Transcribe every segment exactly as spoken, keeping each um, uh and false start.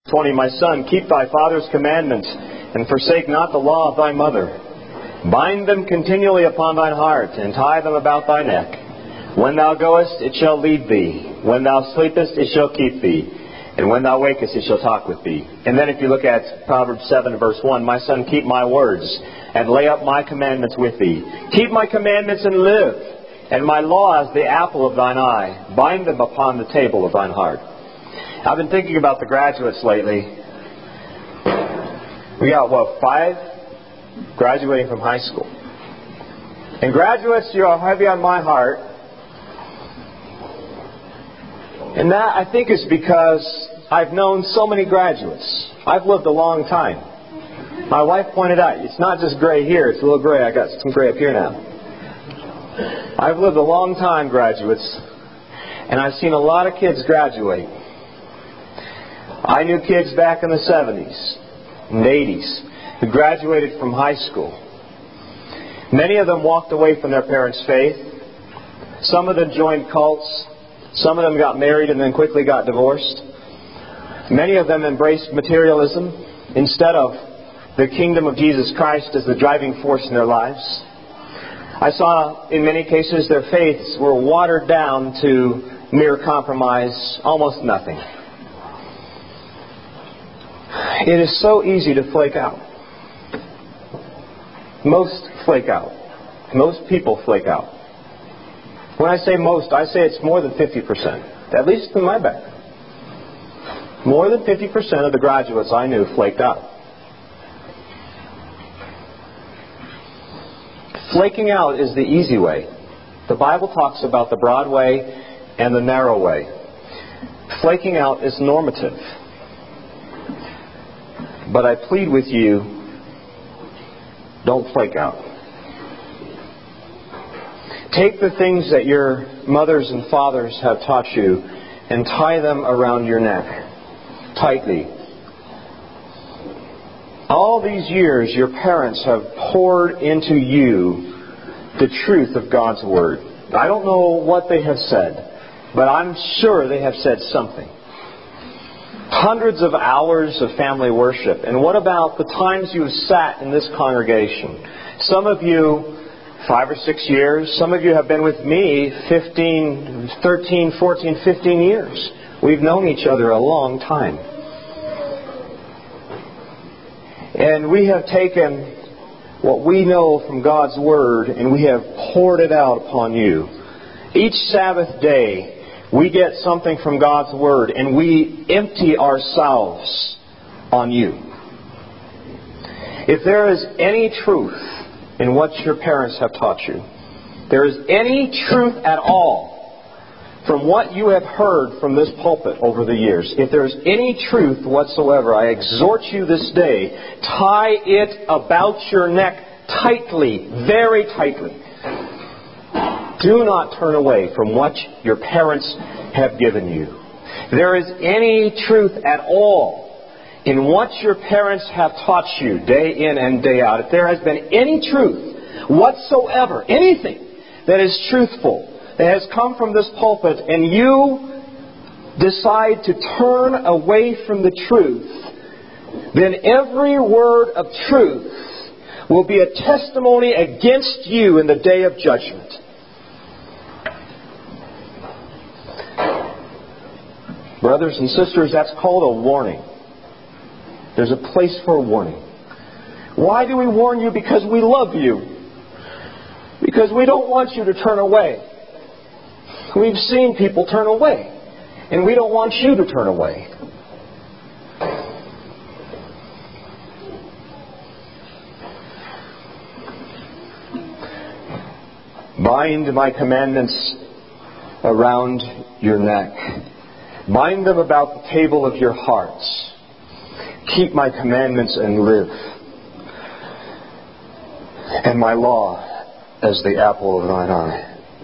twenty, my son, keep thy father's commandments, and forsake not the law of thy mother. Bind them continually upon thine heart, and tie them about thy neck. When thou goest, it shall lead thee. When thou sleepest, it shall keep thee. And when thou wakest, it shall talk with thee. And then if you look at Proverbs seven, verse one, my son, keep my words, and lay up my commandments with thee. Keep my commandments and live, and my law is the apple of thine eye. Bind them upon the table of thine heart. I've been thinking about the graduates lately. We got, what, five graduating from high school. And graduates, you are heavy on my heart. And that, I think, is because I've known so many graduates. I've lived a long time. My wife pointed out, it's not just gray here, it's a little gray. I got some gray up here now. I've lived a long time, graduates, and I've seen a lot of kids graduate. I knew kids back in the seventies and eighties who graduated from high school. Many of them walked away from their parents' faith. Some of them joined cults. Some of them got married and then quickly got divorced. Many of them embraced materialism instead of the kingdom of Jesus Christ as the driving force in their lives. I saw, in many cases, their faiths were watered down to mere compromise, almost nothing. It is so easy to flake out. Most flake out. Most people flake out. When I say most, I say it's more than fifty percent. At least in my background. More than fifty percent of the graduates I knew flaked out. Flaking out is the easy way. The Bible talks about the broad way and the narrow way. Flaking out is normative. But I plead with you, don't flake out. Take the things that your mothers and fathers have taught you and tie them around your neck tightly. All these years, your parents have poured into you the truth of God's Word. I don't know what they have said, but I'm sure they have said something. Hundreds of hours of family worship. And what about the times you have sat in this congregation? Some of you, five or six years. Some of you have been with me fifteen, thirteen, fourteen, fifteen years. We've known each other a long time. And we have taken what we know from God's Word and we have poured it out upon you. Each Sabbath day, we get something from God's Word and we empty ourselves on you. If there is any truth in what your parents have taught you, there is any truth at all from what you have heard from this pulpit over the years, if there is any truth whatsoever, I exhort you this day, tie it about your neck tightly, very tightly. Do not turn away from what your parents have given you. If there is any truth at all in what your parents have taught you day in and day out, if there has been any truth whatsoever, anything that is truthful, that has come from this pulpit, and you decide to turn away from the truth, then every word of truth will be a testimony against you in the day of judgment. Brothers and sisters, that's called a warning. There's a place for a warning. Why do we warn you? Because we love you. Because we don't want you to turn away. We've seen people turn away. And we don't want you to turn away. Bind my commandments around your neck. Bind them about the table of your hearts. Keep my commandments and live. And my law as the apple of thine eye.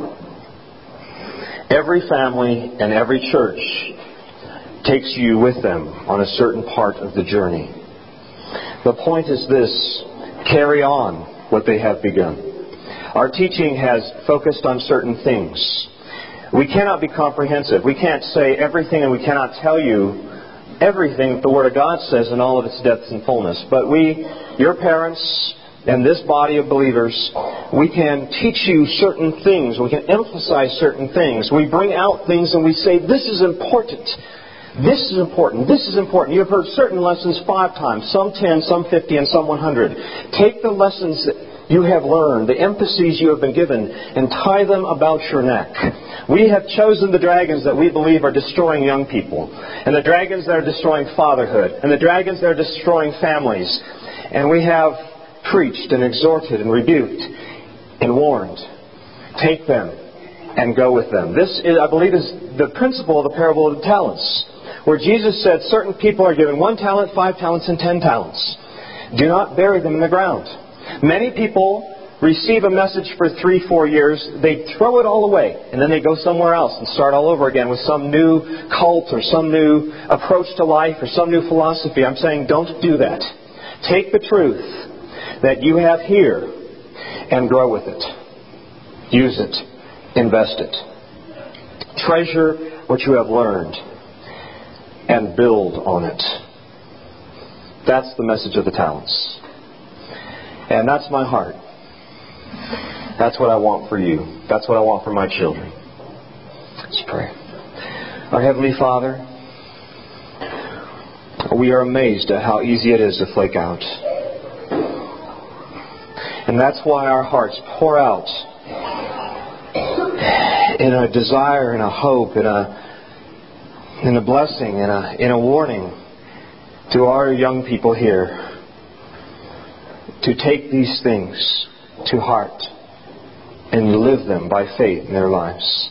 Every family and every church takes you with them on a certain part of the journey. The point is this: carry on what they have begun. Our teaching has focused on certain things. We cannot be comprehensive. We can't say everything, and we cannot tell you everything that the Word of God says in all of its depths and fullness. But we, your parents, and this body of believers, we can teach you certain things. We can emphasize certain things. We bring out things and we say, this is important. This is important. This is important. You have heard certain lessons five times, some ten, some fifty, and some one hundred. Take the lessons that you have learned, the emphases you have been given, and tie them about your neck. We have chosen the dragons that we believe are destroying young people, and the dragons that are destroying fatherhood, and the dragons that are destroying families. And we have preached and exhorted and rebuked and warned. Take them and go with them. This, is, I believe, is the principle of the parable of the talents, where Jesus said certain people are given one talent, five talents, and ten talents. Do not bury them in the ground. Many people receive a message for three, four years, they throw it all away, and then they go somewhere else and start all over again with some new cult or some new approach to life or some new philosophy. I'm saying don't do that. Take the truth that you have here and grow with it. Use it. Invest it. Treasure what you have learned and build on it. That's the message of the talents. And that's my heart. That's what I want for you. That's what I want for my children. Let's pray. Our Heavenly Father, we are amazed at how easy it is to flake out. And that's why our hearts pour out in a desire, in a hope, in a in a blessing, in a in a warning to our young people here to take these things to heart and live them by faith in their lives.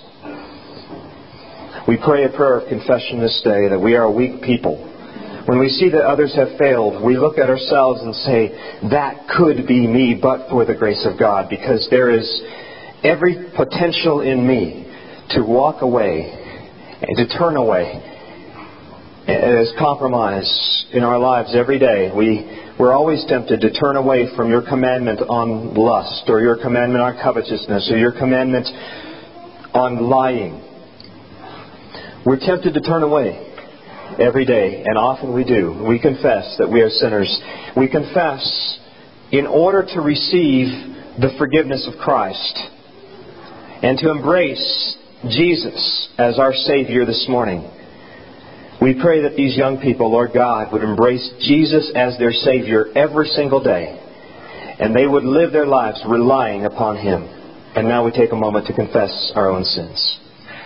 We pray a prayer of confession this day that we are a weak people. When we see that others have failed, we look at ourselves and say, that could be me but for the grace of God, because there is every potential in me to walk away and to turn away. As compromise in our lives every day, we, we're always tempted to turn away from your commandment on lust, or your commandment on covetousness, or your commandment on lying. We're tempted to turn away every day, and often we do. We confess that we are sinners. We confess in order to receive the forgiveness of Christ and to embrace Jesus as our Savior this morning. We pray that these young people, Lord God, would embrace Jesus as their Savior every single day, and they would live their lives relying upon Him. And now we take a moment to confess our own sins.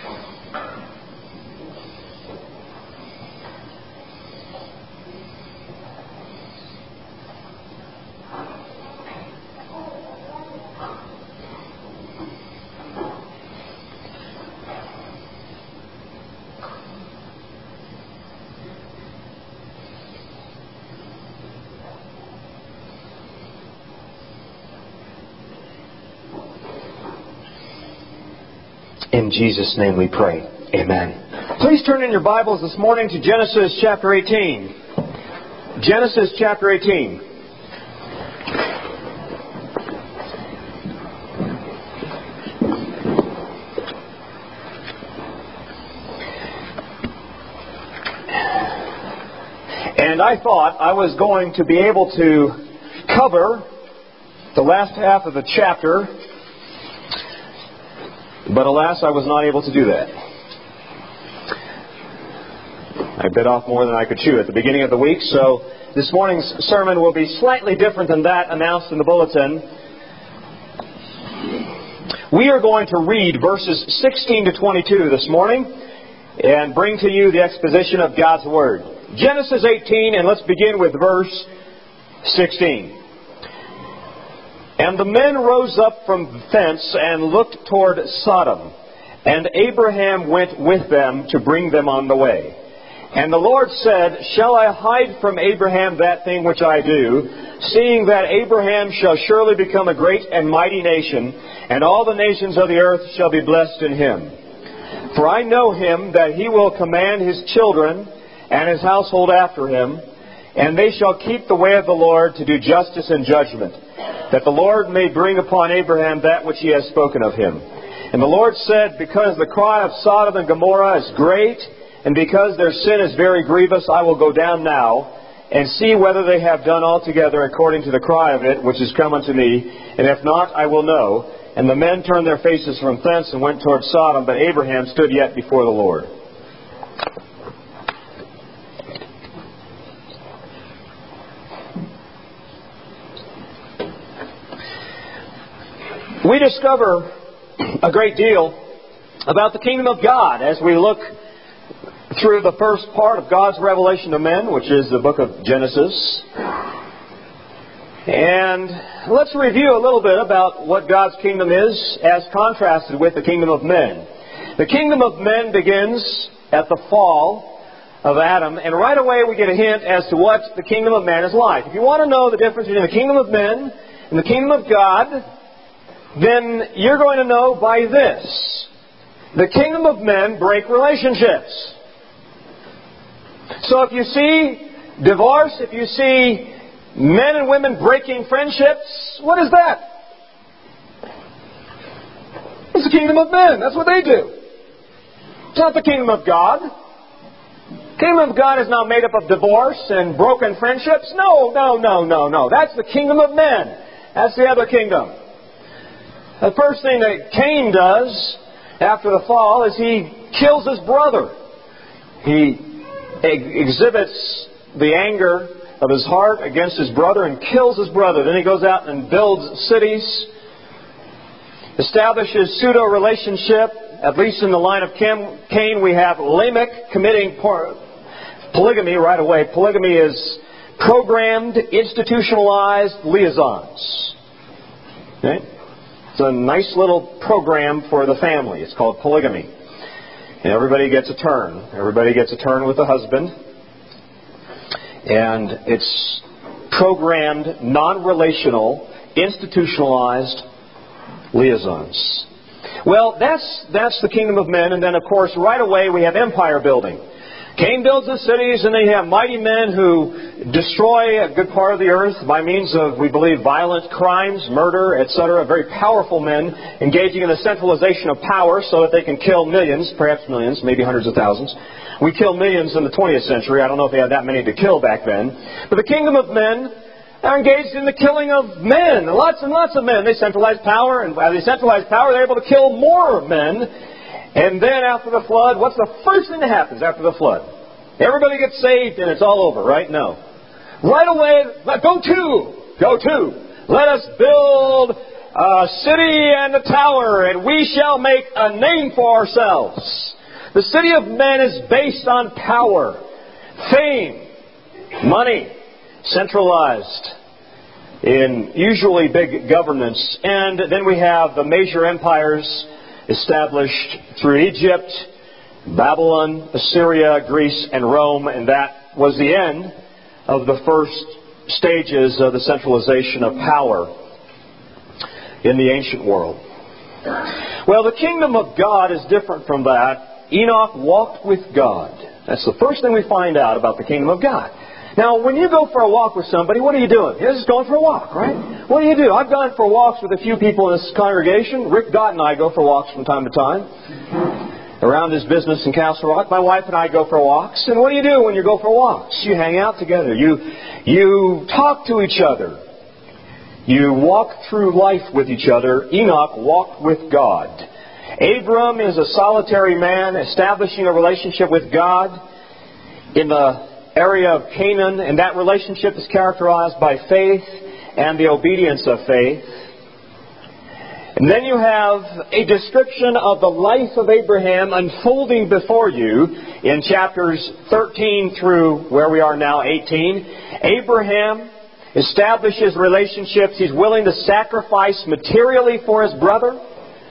In Jesus' name we pray. Amen. Please turn in your Bibles this morning to Genesis chapter eighteen. Genesis chapter eighteen. And I thought I was going to be able to cover the last half of the chapter, but alas, I was not able to do that. I bit off more than I could chew at the beginning of the week, so this morning's sermon will be slightly different than that announced in the bulletin. We are going to read verses sixteen to twenty-two this morning and bring to you the exposition of God's Word. Genesis eighteen, and let's begin with verse sixteen. And the men rose up from thence and looked toward Sodom. And Abraham went with them to bring them on the way. And the Lord said, Shall I hide from Abraham that thing which I do, seeing that Abraham shall surely become a great and mighty nation, and all the nations of the earth shall be blessed in him? For I know him that he will command his children and his household after him, and they shall keep the way of the Lord to do justice and judgment, that the Lord may bring upon Abraham that which he has spoken of him. And the Lord said, Because the cry of Sodom and Gomorrah is great, and because their sin is very grievous, I will go down now and see whether they have done altogether according to the cry of it, which is come unto me, and if not, I will know. And the men turned their faces from thence and went toward Sodom, but Abraham stood yet before the Lord. We discover a great deal about the kingdom of God as we look through the first part of God's revelation to men, which is the book of Genesis. And let's review a little bit about what God's kingdom is as contrasted with the kingdom of men. The kingdom of men begins at the fall of Adam, and right away we get a hint as to what the kingdom of man is like. If you want to know the difference between the kingdom of men and the kingdom of God, then you're going to know by this. The kingdom of men break relationships. So if you see divorce, if you see men and women breaking friendships, what is that? It's the kingdom of men. That's what they do. It's not the kingdom of God. The kingdom of God is not made up of divorce and broken friendships. No, no, no, no, no. That's the kingdom of men. That's the other kingdom. The first thing that Cain does after the fall is he kills his brother. He exhibits the anger of his heart against his brother and kills his brother. Then he goes out and builds cities, establishes pseudo-relationship. At least in the line of Cain, we have Lamech committing polygamy right away. Polygamy is programmed, institutionalized liaisons. Okay? It's a nice little program for the family. It's called polygamy. And everybody gets a turn. Everybody gets a turn with the husband. And it's programmed, non-relational, institutionalized liaisons. Well, that's that's the kingdom of men. And then, of course, right away we have empire building. Cain builds the cities, and then you have mighty men who destroy a good part of the earth by means of, we believe, violent crimes, murder, et cetera. Very powerful men engaging in the centralization of power so that they can kill millions, perhaps millions, maybe hundreds of thousands. We kill millions in the twentieth century. I don't know if they had that many to kill back then. But the kingdom of men are engaged in the killing of men. Lots and lots of men. They centralize power, and as they centralize power, they're able to kill more men. And then after the flood, what's the first thing that happens after the flood? Everybody gets saved and it's all over, right? No. Right away, go to, go to. Let us build a city and a tower, and we shall make a name for ourselves. The city of men is based on power, fame, money, centralized in usually big governments. And then we have the major empires established through Egypt, Babylon, Assyria, Greece, and Rome, and that was the end of the first stages of the centralization of power in the ancient world. Well, the kingdom of God is different from that. Enoch walked with God. That's the first thing we find out about the kingdom of God. Now, when you go for a walk with somebody, what are you doing? You're just going for a walk, right? What do you do? I've gone for walks with a few people in this congregation. Rick Gott and I go for walks from time to time around his business in Castle Rock. My wife and I go for walks. And what do you do when you go for walks? You hang out together. You, you talk to each other. You walk through life with each other. Enoch walked with God. Abram is a solitary man establishing a relationship with God in the area of Canaan, and that relationship is characterized by faith and the obedience of faith. And then you have a description of the life of Abraham unfolding before you in chapters thirteen through where we are now, eighteen. Abraham establishes relationships. He's willing to sacrifice materially for his brother.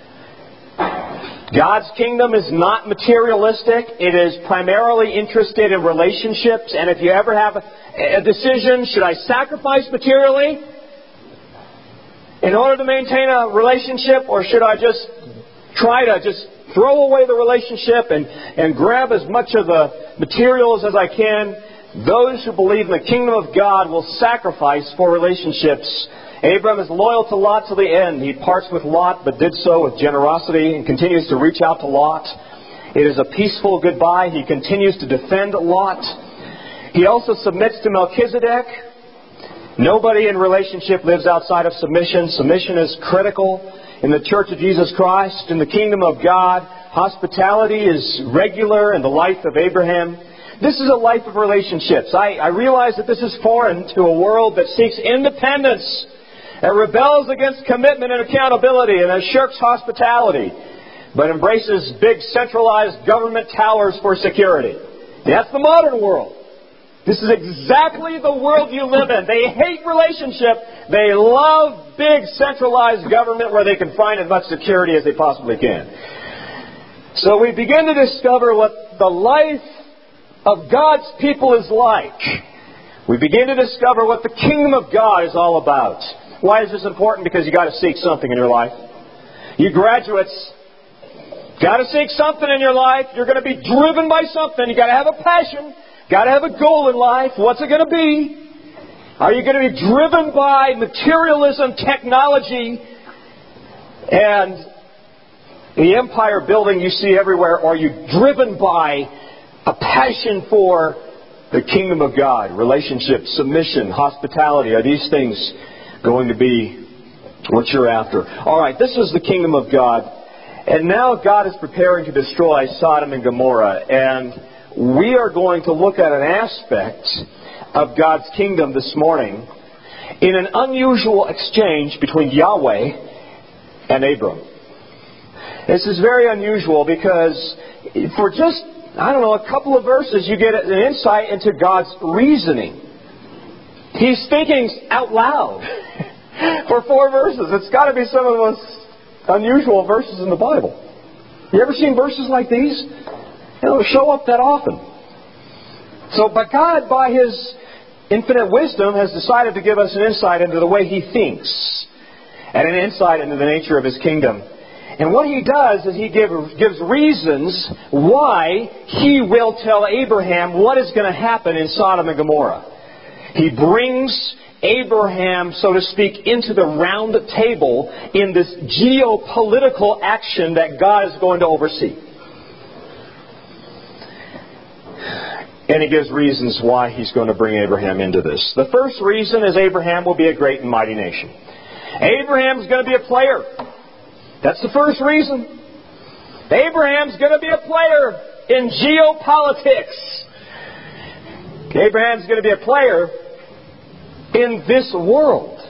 God's kingdom is not materialistic. It is primarily interested in relationships. And if you ever have a decision, should I sacrifice materially in order to maintain a relationship, or should I just try to just throw away the relationship and, and grab as much of the materials as I can? Those who believe in the kingdom of God will sacrifice for relationships. Abram is loyal to Lot to the end. He parts with Lot, but did so with generosity and continues to reach out to Lot It is a peaceful goodbye. He continues to defend Lot. He also submits to Melchizedek. Nobody in relationship lives outside of submission. Submission is critical in the Church of Jesus Christ, in the kingdom of God. Hospitality is regular in the life of Abraham. This is a life of relationships. I, I realize that this is foreign to a world that seeks independence, that rebels against commitment and accountability, and that shirks hospitality, but embraces big centralized government towers for security. That's the modern world. This is exactly the world you live in. They hate relationship. They love big centralized government where they can find as much security as they possibly can. So we begin to discover what the life of God's people is like. We begin to discover what the kingdom of God is all about. Why is this important? Because you've got to seek something in your life. You graduates, got to seek something in your life. You're going to be driven by something. You've got to have a passion. Got to have a goal in life. What's it going to be? Are you going to be driven by materialism, technology, and the empire building you see everywhere? Or are you driven by a passion for the kingdom of God, relationships, submission, hospitality? Are these things going to be what you're after? All right, this is the kingdom of God. And now God is preparing to destroy Sodom and Gomorrah. And we are going to look at an aspect of God's kingdom this morning in an unusual exchange between Yahweh and Abram. This is very unusual because for just, I don't know, a couple of verses you get an insight into God's reasoning. He's thinking out loud for four verses. It's got to be some of the most unusual verses in the Bible. You ever seen verses like these? They don't show up that often. So, but God, by His infinite wisdom, has decided to give us an insight into the way He thinks and an insight into the nature of His kingdom. And what He does is He give, gives reasons why He will tell Abraham what is going to happen in Sodom and Gomorrah. He brings Abraham, so to speak, into the round table in this geopolitical action that God is going to oversee. And He gives reasons why He's going to bring Abraham into this. The first reason is Abraham will be a great and mighty nation. Abraham's going to be a player. That's the first reason. Abraham's going to be a player in geopolitics. Abraham's going to be a player in this world.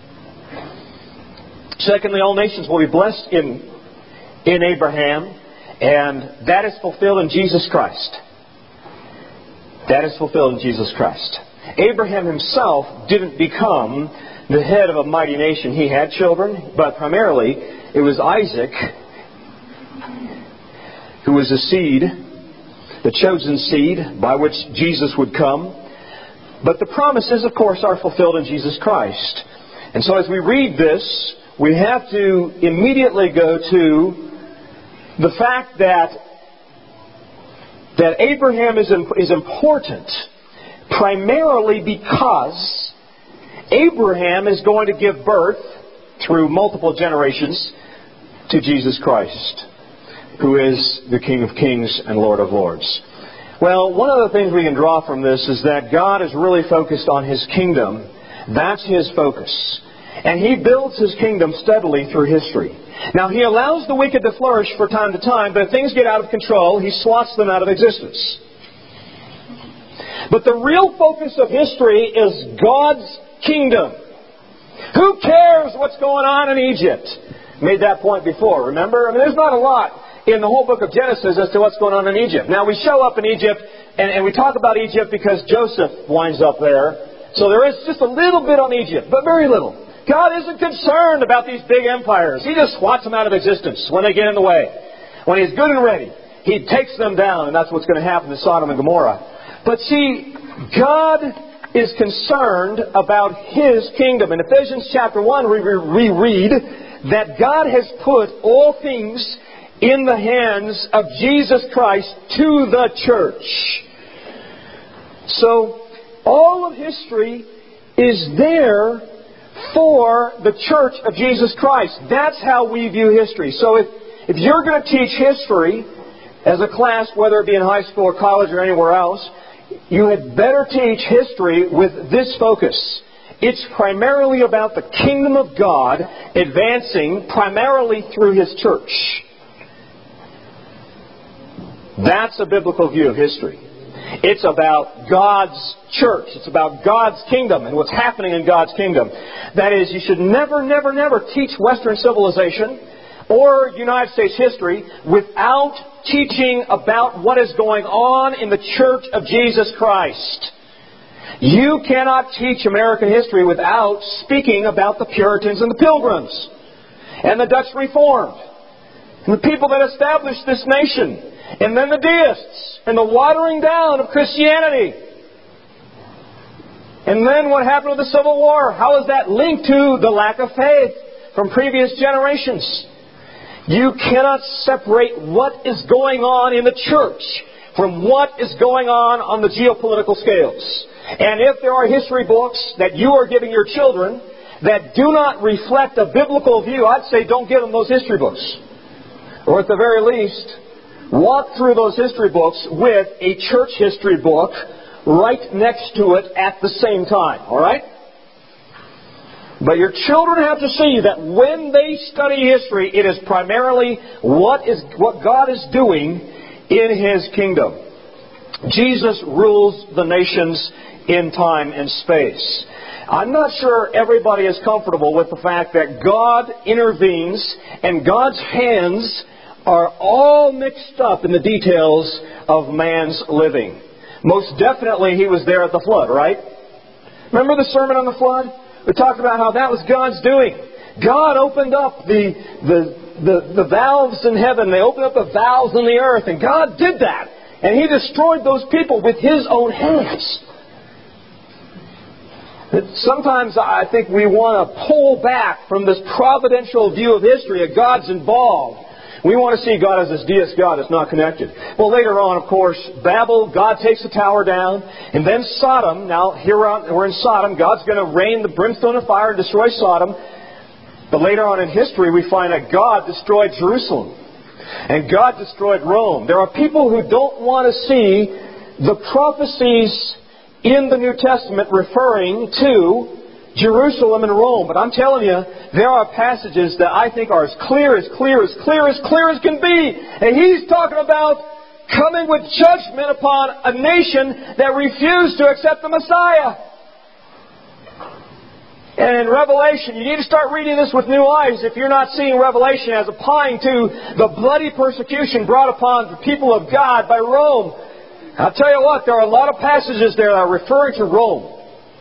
Secondly, all nations will be blessed in, in Abraham, and that is fulfilled in Jesus Christ. That is fulfilled in Jesus Christ. Abraham himself didn't become the head of a mighty nation. He had children, but primarily it was Isaac who was the seed, the chosen seed by which Jesus would come. But the promises, of course, are fulfilled in Jesus Christ. And so as we read this, we have to immediately go to the fact that that Abraham is, is important primarily because Abraham is going to give birth through multiple generations to Jesus Christ, who is the King of Kings and Lord of Lords. Well, one of the things we can draw from this is that God is really focused on His kingdom. That's His focus. And He builds His kingdom steadily through history. Now, He allows the wicked to flourish from time to time, but if things get out of control, He slots them out of existence. But the real focus of history is God's kingdom. Who cares what's going on in Egypt? Made that point before, remember? I mean, there's not a lot in the whole book of Genesis as to what's going on in Egypt. Now, we show up in Egypt, and, and we talk about Egypt because Joseph winds up there. So there is just a little bit on Egypt, but very little. God isn't concerned about these big empires. He just swats them out of existence when they get in the way. When He's good and ready, He takes them down, and that's what's going to happen to Sodom and Gomorrah. But see, God is concerned about His kingdom. In Ephesians chapter one, we read that God has put all things in the hands of Jesus Christ to the church. So, all of history is there for the church of Jesus Christ. That's how we view history. So if, if you're going to teach history, as a class, whether it be in high school or college or anywhere else, you had better teach history with this focus. It's primarily about the kingdom of God advancing primarily through His church. That's a biblical view of history. It's about God's church. It's about God's kingdom and what's happening in God's kingdom. That is, you should never, never, never teach Western civilization or United States history without teaching about what is going on in the Church of Jesus Christ. You cannot teach American history without speaking about the Puritans and the Pilgrims and the Dutch Reformed and the people that established this nation, and then the deists and the watering down of Christianity. And then what happened with the Civil War? How is that linked to the lack of faith from previous generations? You cannot separate what is going on in the church from what is going on on the geopolitical scales. And if there are history books that you are giving your children that do not reflect a biblical view, I'd say don't give them those history books. Or at the very least, walk through those history books with a church history book right next to it at the same time. All right? But your children have to see that when they study history, it is primarily what is what God is doing in His kingdom. Jesus rules the nations in time and space. I'm not sure everybody is comfortable with the fact that God intervenes and God's hands are all mixed up in the details of man's living. Most definitely He was there at the flood, right? Remember the sermon on the flood? We talked about how that was God's doing. God opened up the, the, the, the valves in heaven. They opened up the valves in the earth. And God did that. And He destroyed those people with His own hands. Sometimes I think we want to pull back from this providential view of history that God's involved. We want to see God as this deist God that's not connected. Well, later on, of course, Babel, God takes the tower down. And then Sodom. Now, here we're in Sodom. God's going to rain the brimstone of fire and destroy Sodom. But later on in history, we find that God destroyed Jerusalem. And God destroyed Rome. There are people who don't want to see the prophecies in the New Testament referring to Jerusalem and Rome. But I'm telling you, there are passages that I think are as clear, as clear, as clear, as clear as can be. And He's talking about coming with judgment upon a nation that refused to accept the Messiah. And in Revelation, you need to start reading this with new eyes if you're not seeing Revelation as applying to the bloody persecution brought upon the people of God by Rome. I'll tell you what, there are a lot of passages there that are referring to Rome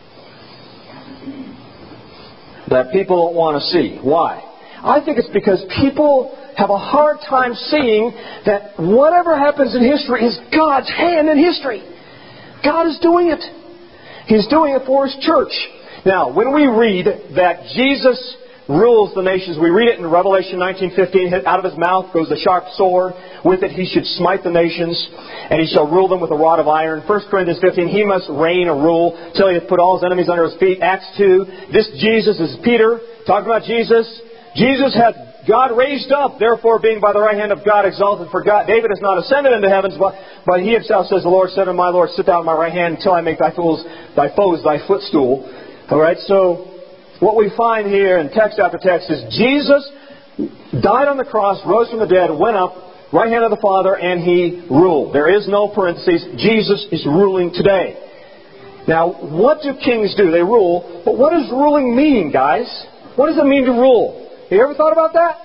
that people don't want to see. Why? I think it's because people have a hard time seeing that whatever happens in history is God's hand in history. God is doing it. He's doing it for His church. Now, when we read that Jesus rules the nations, we read it in Revelation nineteen fifteen, out of His mouth goes the sharp sword. With it He should smite the nations, and He shall rule them with a rod of iron. First Corinthians fifteen, He must reign or rule till He hath put all His enemies under His feet. Acts two, this Jesus is Peter, talking about Jesus. Jesus hath God raised up, therefore being by the right hand of God exalted. For God, David has not ascended into heavens, but, but He Himself says, the Lord said unto my Lord, sit down at my right hand until I make thy fools, thy foes thy footstool. All right, so what we find here in text after text is Jesus died on the cross, rose from the dead, went up, right hand of the Father, and He ruled. There is no parentheses. Jesus is ruling today. Now, what do kings do? They rule. But what does ruling mean, guys? What does it mean to rule? Have you ever thought about that?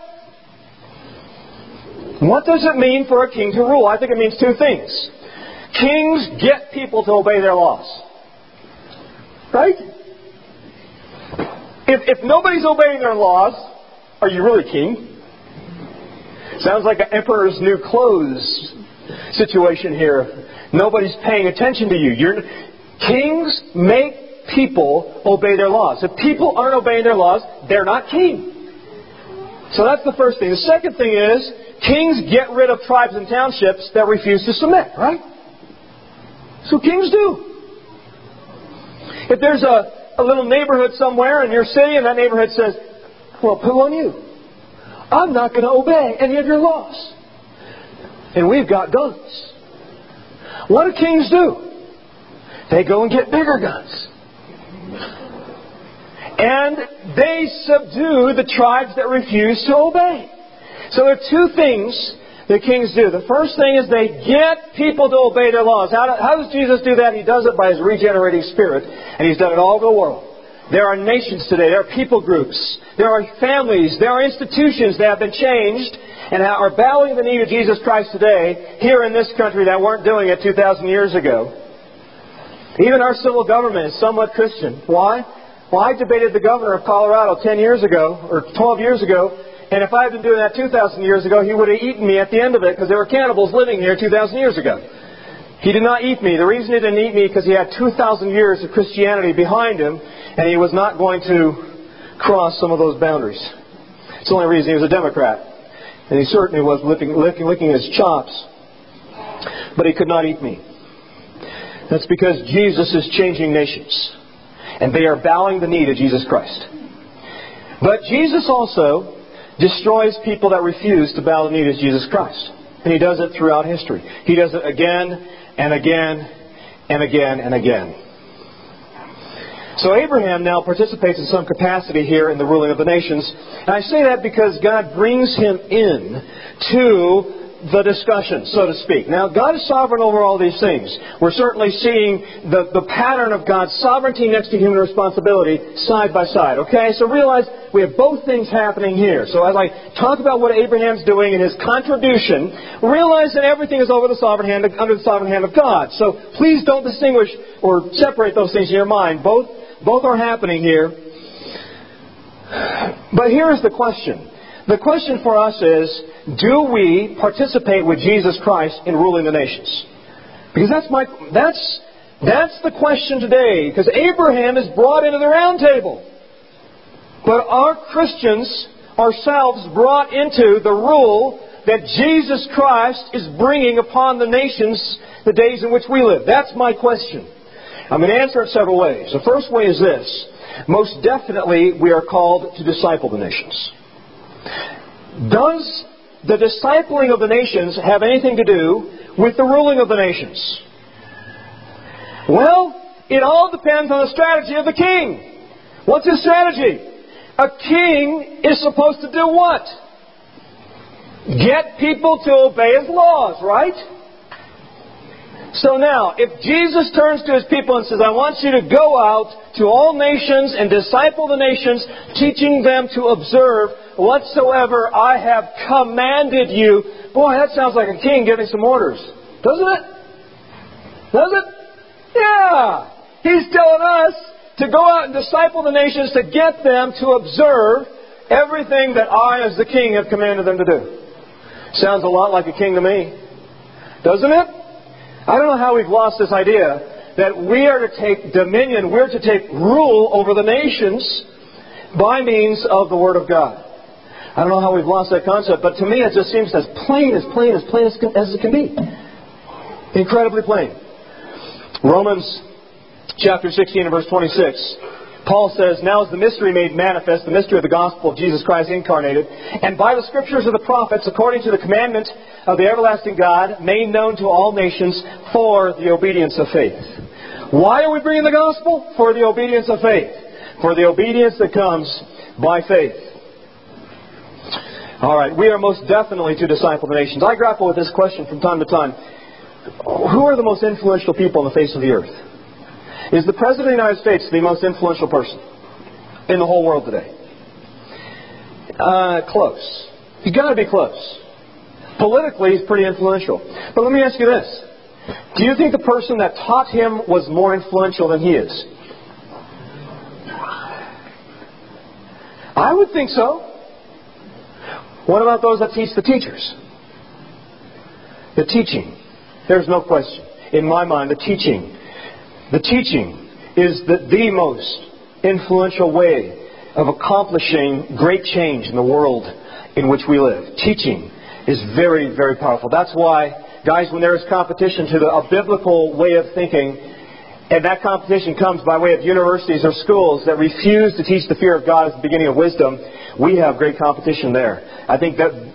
What does it mean for a king to rule? I think it means two things. Kings get people to obey their laws. Right? If, if nobody's obeying their laws, are you really king? Sounds like an emperor's new clothes situation here. Nobody's paying attention to you. You're, kings make people obey their laws. If people aren't obeying their laws, they're not king. So that's the first thing. The second thing is, kings get rid of tribes and townships that refuse to submit, right? So kings do. If there's a, a little neighborhood somewhere in your city and that neighborhood says, well, put on you. I'm not going to obey any of your laws. And we've got guns. What do kings do? They go and get bigger guns. And they subdue the tribes that refuse to obey. So there are two things that kings do. The first thing is they get people to obey their laws. How, do, how does Jesus do that? He does it by His regenerating Spirit. And He's done it all over the world. There are nations today. There are people groups. There are families. There are institutions that have been changed and are bowing the knee to Jesus Christ today here in this country that weren't doing it two thousand years ago. Even our civil government is somewhat Christian. Why? Well, I debated the governor of Colorado ten years ago, or twelve years ago, and if I had been doing that two thousand years ago, he would have eaten me at the end of it because there were cannibals living here two thousand years ago. He did not eat me. The reason he didn't eat me is because he had two thousand years of Christianity behind him, and he was not going to cross some of those boundaries. It's the only reason. He was a Democrat. And he certainly was licking, licking, licking his chops. But he could not eat me. That's because Jesus is changing nations. And they are bowing the knee to Jesus Christ. But Jesus also destroys people that refuse to bow the knee to Jesus Christ. And He does it throughout history. He does it again and again and again and again. So Abraham now participates in some capacity here in the ruling of the nations. And I say that because God brings him in to the discussion, so to speak. Now, God is sovereign over all these things. We're certainly seeing the, the pattern of God's sovereignty next to human responsibility side by side. Okay? So realize we have both things happening here. So as I talk about what Abraham's doing in his contribution, realize that everything is over the sovereign hand, under the sovereign hand of God. So please don't distinguish or separate those things in your mind. Both, both are happening here. But here is the question. The question for us is, do we participate with Jesus Christ in ruling the nations? Because that's my that's that's the question today. Because Abraham is brought into the round table. But are Christians ourselves brought into the rule that Jesus Christ is bringing upon the nations the days in which we live? That's my question. I'm going to answer it several ways. The first way is this. Most definitely we are called to disciple the nations. Does the discipling of the nations have anything to do with the ruling of the nations? Well, it all depends on the strategy of the king. What's his strategy? A king is supposed to do what? Get people to obey his laws, right? So now, if Jesus turns to His people and says, I want you to go out to all nations and disciple the nations, teaching them to observe whatsoever I have commanded you. Boy, that sounds like a king giving some orders. Doesn't it? Does it? Yeah. He's telling us to go out and disciple the nations to get them to observe everything that I, as the king, have commanded them to do. Sounds a lot like a king to me. Doesn't it? I don't know how we've lost this idea that we are to take dominion, we're to take rule over the nations by means of the Word of God. I don't know how we've lost that concept, but to me it just seems as plain, as plain, as plain as, as it can be. Incredibly plain. Romans chapter sixteen and verse twenty-six. Paul says, now is the mystery made manifest, the mystery of the gospel of Jesus Christ incarnated, and by the scriptures of the prophets, according to the commandment of the everlasting God, made known to all nations for the obedience of faith. Why are we bringing the gospel? For the obedience of faith. For the obedience that comes by faith. All right, we are most definitely to disciple the nations. I grapple with this question from time to time. Who are the most influential people on the face of the earth? Is the President of the United States the most influential person in the whole world today? Uh, close. He's got to be close. Politically, he's pretty influential. But let me ask you this. Do you think the person that taught him was more influential than he is? I would think so. What about those that teach the teachers? The teaching. There's no question. In my mind, the teaching. The teaching is the, the most influential way of accomplishing great change in the world in which we live. Teaching is very, very powerful. That's why, guys, when there is competition to the, a biblical way of thinking, and that competition comes by way of universities or schools that refuse to teach the fear of God as the beginning of wisdom, we have great competition there. I think that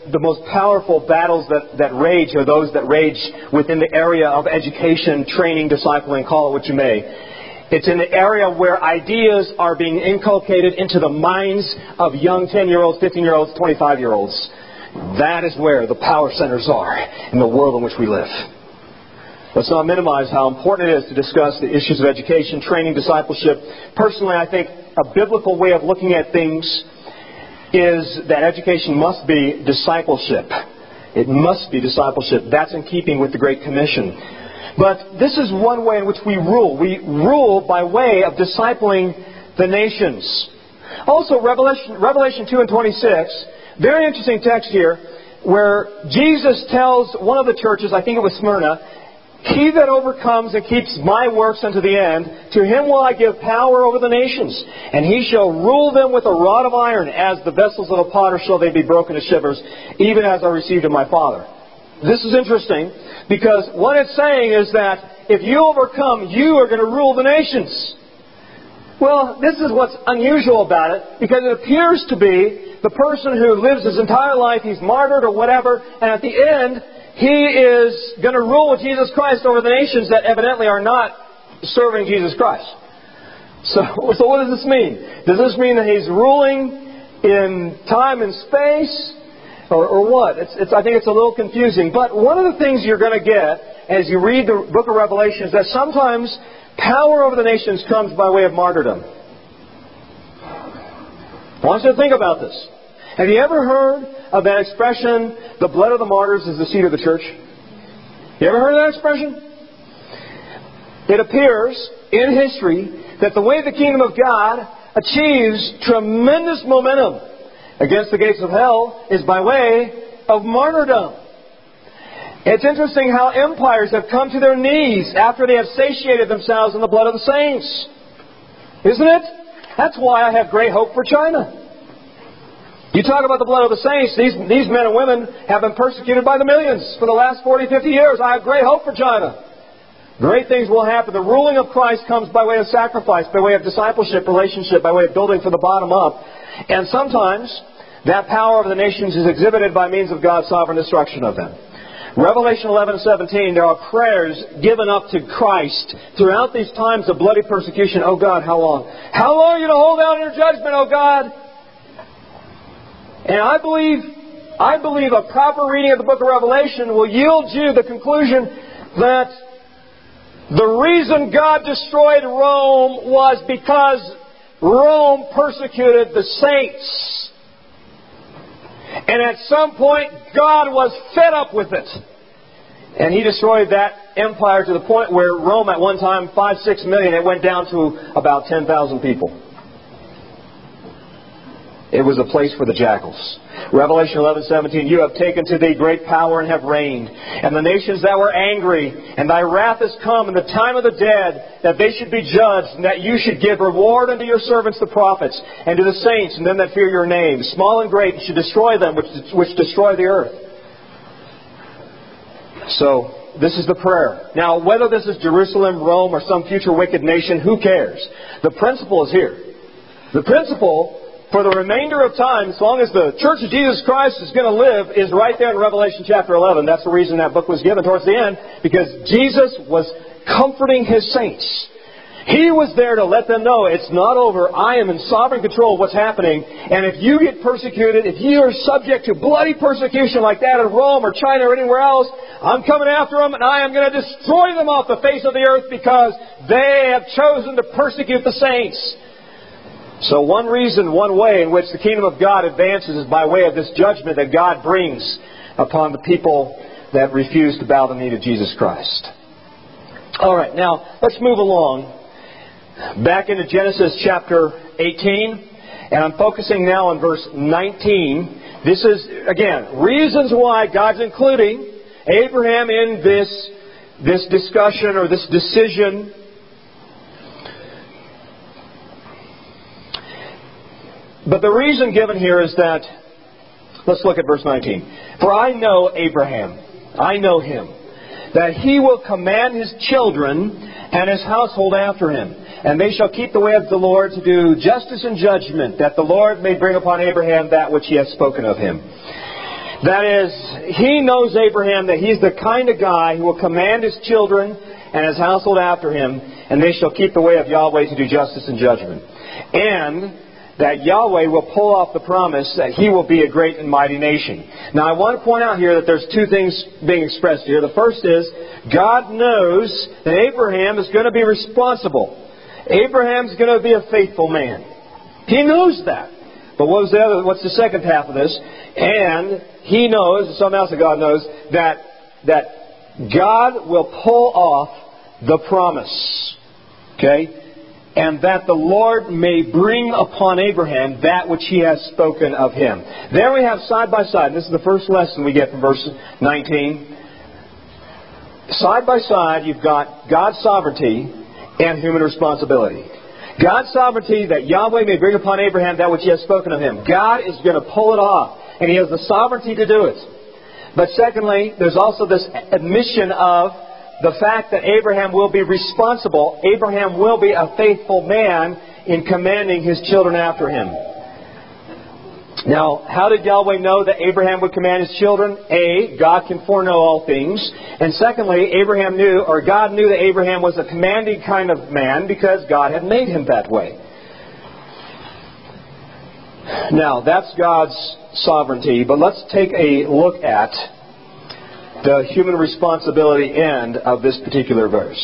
the most powerful battles that, that rage are those that rage within the area of education, training, discipling, call it what you may. It's in the area where ideas are being inculcated into the minds of young ten-year-olds, fifteen-year-olds, twenty-five-year-olds. That is where the power centers are in the world in which we live. Let's not minimize how important it is to discuss the issues of education, training, discipleship. Personally, I think a biblical way of looking at things is that education must be discipleship. It must be discipleship. That's in keeping with the Great Commission. But this is one way in which we rule. We rule by way of discipling the nations. Also, Revelation, Revelation two and twenty-six, very interesting text here, where Jesus tells one of the churches, I think it was Smyrna, "He that overcomes and keeps my works unto the end, to him will I give power over the nations. And he shall rule them with a rod of iron, as the vessels of a potter shall they be broken to shivers, even as I received of my Father." This is interesting, because what it's saying is that if you overcome, you are going to rule the nations. Well, this is what's unusual about it, because it appears to be the person who lives his entire life, he's martyred or whatever, and at the end, he is going to rule with Jesus Christ over the nations that evidently are not serving Jesus Christ. So, so what does this mean? Does this mean that he's ruling in time and space? Or, or what? It's, it's, I think it's a little confusing. But one of the things you're going to get as you read the book of Revelation is that sometimes power over the nations comes by way of martyrdom. I want you to think about this. Have you ever heard of that expression, the blood of the martyrs is the seed of the church? You ever heard of that expression? It appears in history that the way the kingdom of God achieves tremendous momentum against the gates of hell is by way of martyrdom. It's interesting how empires have come to their knees after they have satiated themselves in the blood of the saints. Isn't it? That's why I have great hope for China. You talk about the blood of the saints, these, these men and women have been persecuted by the millions for the last forty, fifty years. I have great hope for China. Great things will happen. The ruling of Christ comes by way of sacrifice, by way of discipleship, relationship, by way of building from the bottom up. And sometimes that power of the nations is exhibited by means of God's sovereign destruction of them. Revelation eleven and seventeen, there are prayers given up to Christ throughout these times of bloody persecution. Oh God, how long? How long are you to hold out in your judgment, oh God? And I believe, I believe a proper reading of the book of Revelation will yield you the conclusion that the reason God destroyed Rome was because Rome persecuted the saints. And at some point, God was fed up with it. And He destroyed that empire to the point where Rome at one time, five, six million, it went down to about ten thousand people. It was a place for the jackals. Revelation eleven seventeen, "You have taken to thee great power and have reigned. And the nations that were angry, and thy wrath is come in the time of the dead, that they should be judged, and that you should give reward unto your servants the prophets, and to the saints, and them that fear your name, small and great, and should destroy them which, which destroy the earth." So, this is the prayer. Now, whether this is Jerusalem, Rome, or some future wicked nation, who cares? The principle is here. The principle for the remainder of time, as long as the Church of Jesus Christ is going to live, is right there in Revelation chapter eleven. That's the reason that book was given towards the end, because Jesus was comforting His saints. He was there to let them know it's not over. I am in sovereign control of what's happening. And if you get persecuted, if you are subject to bloody persecution like that in Rome or China or anywhere else, I'm coming after them and I am going to destroy them off the face of the earth because they have chosen to persecute the saints. So one reason, one way in which the kingdom of God advances is by way of this judgment that God brings upon the people that refuse to bow the knee to Jesus Christ. All right, now let's move along back into Genesis chapter eighteen, and I'm focusing now on verse nineteen. This is, again, reasons why God's including Abraham in this, this discussion or this decision. But the reason given here is that, let's look at verse nineteen. "For I know Abraham, I know him, that he will command his children and his household after him. And they shall keep the way of the Lord to do justice and judgment, that the Lord may bring upon Abraham that which he hath spoken of him. That is, he knows Abraham, that he's the kind of guy who will command his children and his household after him, and they shall keep the way of Yahweh to do justice and judgment. And that Yahweh will pull off the promise that he will be a great and mighty nation. Now, I want to point out here that there's two things being expressed here. The first is, God knows that Abraham is going to be responsible. Abraham's going to be a faithful man. He knows that. But what was the other, what's the second half of this? And he knows, something else that God knows, that, that God will pull off the promise. Okay? And that the Lord may bring upon Abraham that which he has spoken of him. There we have side by side. This is the first lesson we get from verse nineteen. Side by side, you've got God's sovereignty and human responsibility. God's sovereignty, that Yahweh may bring upon Abraham that which he has spoken of him. God is going to pull it off, and he has the sovereignty to do it. But secondly, there's also this admission of the fact that Abraham will be responsible. Abraham will be a faithful man in commanding his children after him. Now, how did Yahweh know that Abraham would command his children? A, God can foreknow all things. And secondly, Abraham knew, or God knew that Abraham was a commanding kind of man because God had made him that way. Now, that's God's sovereignty, but let's take a look at the human responsibility end of this particular verse.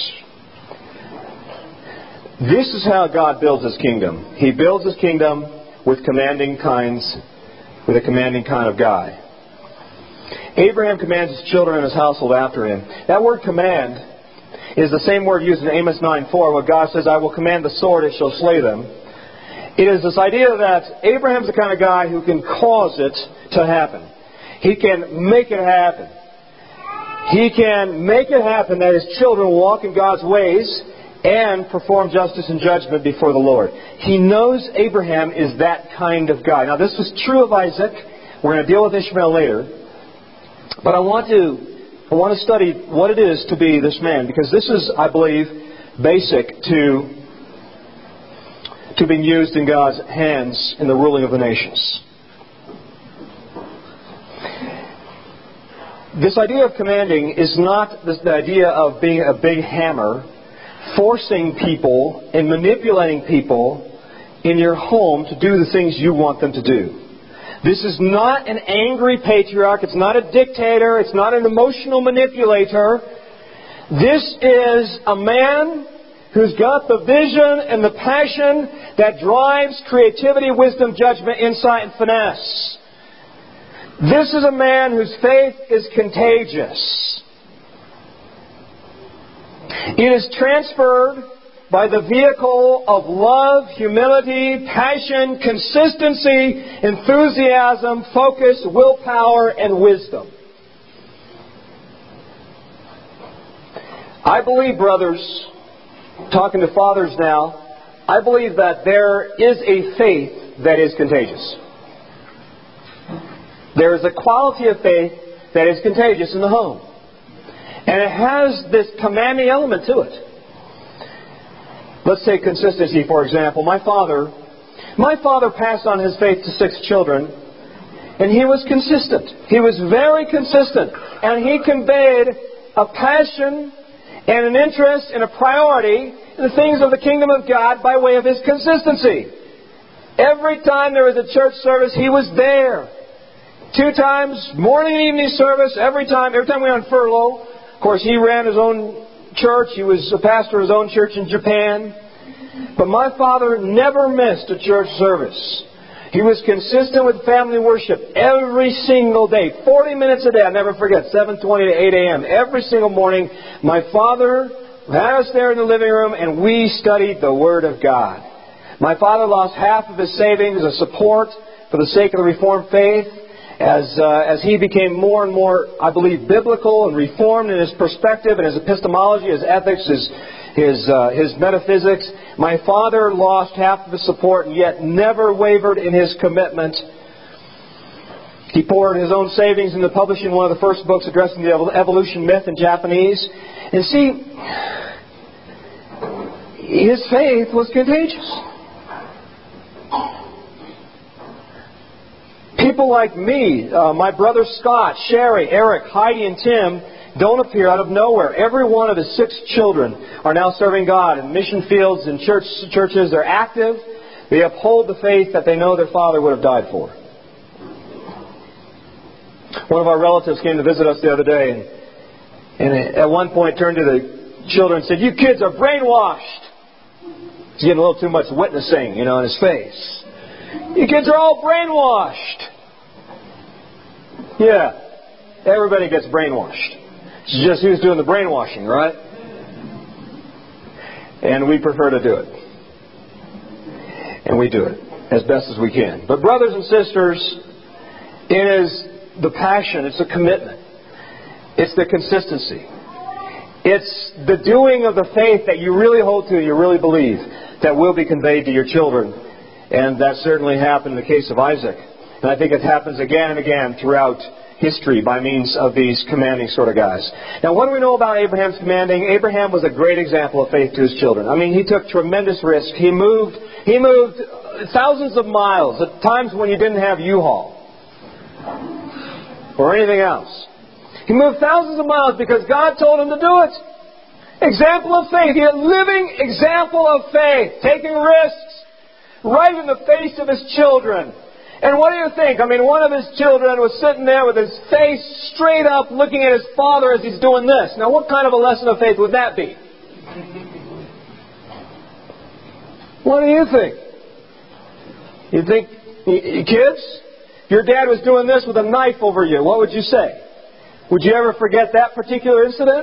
This is how God builds His kingdom. He builds His kingdom with commanding kinds, with a commanding kind of guy. Abraham commands his children and his household after him. That word command is the same word used in Amos nine four, where God says, I will command the sword, it shall slay them. It is this idea that Abraham's the kind of guy who can cause it to happen. He can make it happen. He can make it happen that his children walk in God's ways and perform justice and judgment before the Lord. He knows Abraham is that kind of guy. Now, this was true of Isaac. We're going to deal with Ishmael later. But I want to, I want to study what it is to be this man, because this is, I believe, basic to, to being used in God's hands in the ruling of the nations. This idea of commanding is not this, the idea of being a big hammer, forcing people and manipulating people in your home to do the things you want them to do. This is not an angry patriarch. It's not a dictator. It's not an emotional manipulator. This is a man who's got the vision and the passion that drives creativity, wisdom, judgment, insight, and finesse. This is a man whose faith is contagious. It is transferred by the vehicle of love, humility, passion, consistency, enthusiasm, focus, willpower, and wisdom. I believe, brothers, talking to fathers now, I believe that there is a faith that is contagious. There is a quality of faith that is contagious in the home. And it has this commanding element to it. Let's take consistency, for example. My father, my father passed on his faith to six children, and he was consistent. He was very consistent. And he conveyed a passion and an interest and a priority in the things of the kingdom of God by way of his consistency. Every time there was a church service, he was there. Two times, morning and evening service, every time, every time we were on furlough. Of course, he ran his own church. He was a pastor of his own church in Japan. But my father never missed a church service. He was consistent with family worship every single day. Forty minutes a day, I'll never forget, seven twenty to eight a.m. Every single morning, my father had us there in the living room, and we studied the Word of God. My father lost half of his savings as support for the sake of the Reformed faith. As uh, as he became more and more, I believe, biblical and reformed in his perspective and his epistemology, his ethics, his his uh, his metaphysics, my father lost half of his support and yet never wavered in his commitment. He poured his own savings into publishing one of the first books addressing the evolution myth in Japanese. And see, his faith was contagious. People like me, uh, my brother Scott, Sherry, Eric, Heidi, and Tim don't appear out of nowhere. Every one of his six children are now serving God in mission fields and church, churches. They're active. They uphold the faith that they know their father would have died for. One of our relatives came to visit us the other day, and, and at one point turned to the children and said, "You kids are brainwashed." He's getting a little too much witnessing, you know, in his face. "You kids are all brainwashed." Yeah, everybody gets brainwashed. It's just who's doing the brainwashing, right? And we prefer to do it. And we do it as best as we can. But brothers and sisters, it is the passion, it's the commitment, it's the consistency. It's the doing of the faith that you really hold to, you really believe, that will be conveyed to your children. And that certainly happened in the case of Isaac. And I think it happens again and again throughout history by means of these commanding sort of guys. Now, what do we know about Abraham's commanding? Abraham was a great example of faith to his children. I mean, he took tremendous risk. He moved, he moved thousands of miles at times when you didn't have U-Haul or anything else. He moved thousands of miles because God told him to do it. Example of faith. He had a living example of faith, taking risks right in the face of his children. And what do you think? I mean, one of his children was sitting there with his face straight up looking at his father as he's doing this. Now, what kind of a lesson of faith would that be? What do you think? You think, kids, your dad was doing this with a knife over you. What would you say? Would you ever forget that particular incident?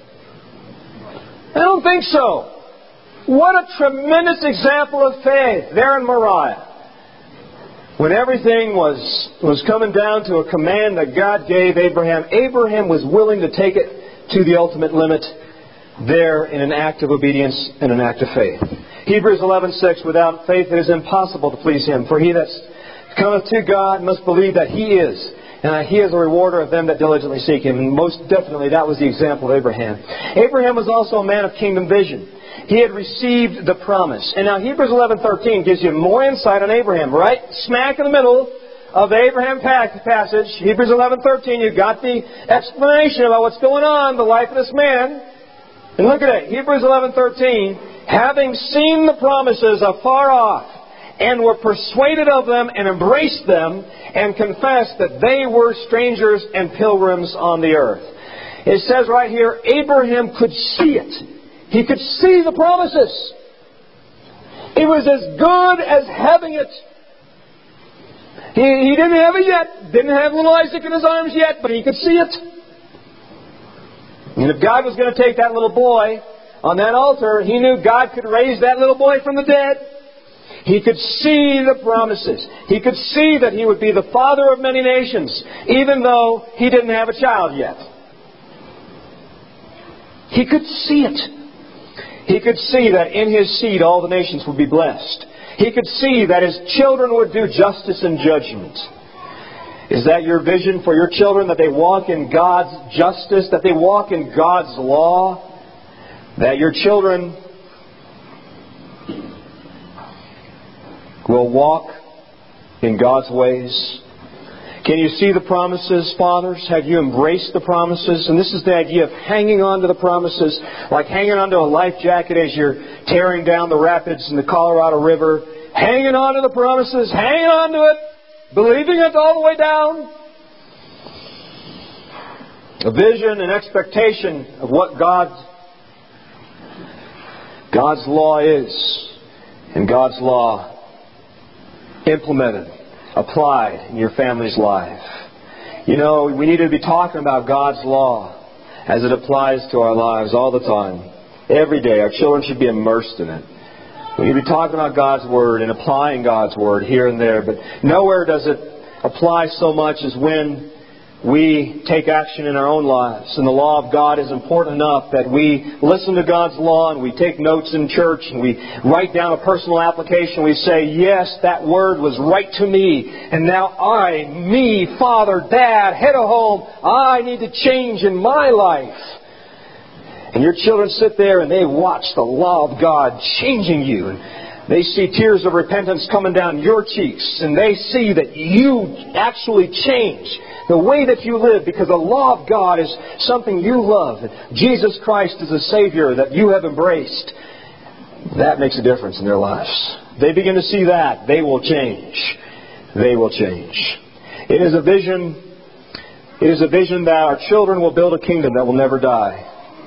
I don't think so. What a tremendous example of faith there in Moriah. When everything was, was coming down to a command that God gave Abraham, Abraham was willing to take it to the ultimate limit there in an act of obedience and an act of faith. Hebrews eleven six, without faith it is impossible to please Him. For he that cometh to God must believe that He is, and that He is a rewarder of them that diligently seek Him. And most definitely that was the example of Abraham. Abraham was also a man of kingdom vision. He had received the promise. And now Hebrews eleven thirteen gives you more insight on Abraham. Right smack in the middle of the Abraham passage, Hebrews eleven thirteen, you've got the explanation about what's going on in the life of this man. And look at it. Hebrews eleven thirteen, having seen the promises afar off, and were persuaded of them, and embraced them, and confessed that they were strangers and pilgrims on the earth. It says right here, Abraham could see it. He could see the promises. It was as good as having it. He, he didn't have it yet. Didn't have little Isaac in his arms yet, but he could see it. And if God was going to take that little boy on that altar, he knew God could raise that little boy from the dead. He could see the promises. He could see that he would be the father of many nations, even though he didn't have a child yet. He could see it. He could see that in his seed all the nations would be blessed. He could see that his children would do justice and judgment. Is that your vision for your children? That they walk in God's justice? That they walk in God's law? That your children will walk in God's ways? Can you see the promises, fathers? Have you embraced the promises? And this is the idea of hanging on to the promises, like hanging onto a life jacket as you're tearing down the rapids in the Colorado River. Hanging on to the promises, hanging on to it, believing it all the way down. A vision and expectation of what God's, God's law is, and God's law implemented, applied in your family's life. You know, we need to be talking about God's law as it applies to our lives all the time. Every day. Our children should be immersed in it. We need to be talking about God's Word and applying God's Word here and there. But nowhere does it apply so much as when we take action in our own lives. And the law of God is important enough that we listen to God's law and we take notes in church and we write down a personal application. We say, yes, that word was right to me. And now I, me, father, dad, head of home, I need to change in my life. And your children sit there and they watch the law of God changing you. And They see tears of repentance coming down your cheeks, and they see that you actually change the way that you live because the law of God is something you love. Jesus Christ is a Savior that you have embraced. That makes a difference in their lives. They begin to see that. They will change. They will change. It is a vision. It is a vision that our children will build a kingdom that will never die.